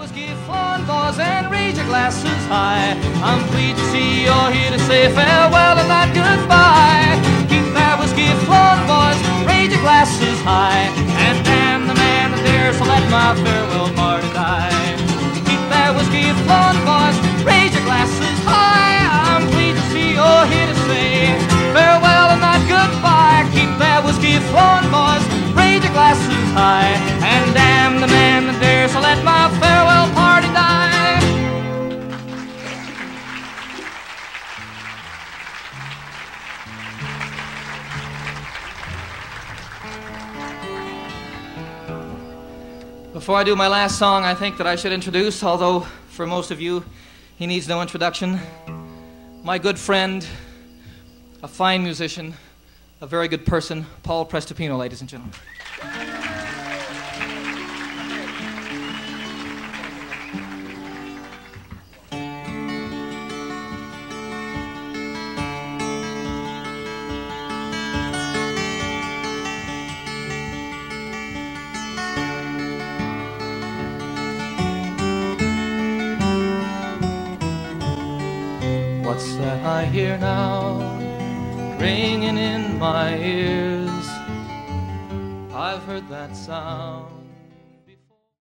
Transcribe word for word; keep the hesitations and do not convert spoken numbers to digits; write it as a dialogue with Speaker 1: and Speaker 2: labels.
Speaker 1: whiskey flowing, boys, and raise your glasses high. I'm pleased to see you're here to say farewell and not goodbye. Keep that whiskey flowing, boys, raise your glasses high, and damn the man that dares to let my farewell party die. Keep that whiskey flowing, boys, raise your glasses high. I'm pleased to see you're here to say farewell and not goodbye. Keep that whiskey flowing, boys, raise your glasses high, and damn the man that dares to let my farewell party die. Before I do my last song, I think that I should introduce, although for most of you he needs no introduction, my good friend, a fine musician, a very good person, Paul Prestipino, ladies and gentlemen. What's that I hear now, ringing in my ears? I've heard that sound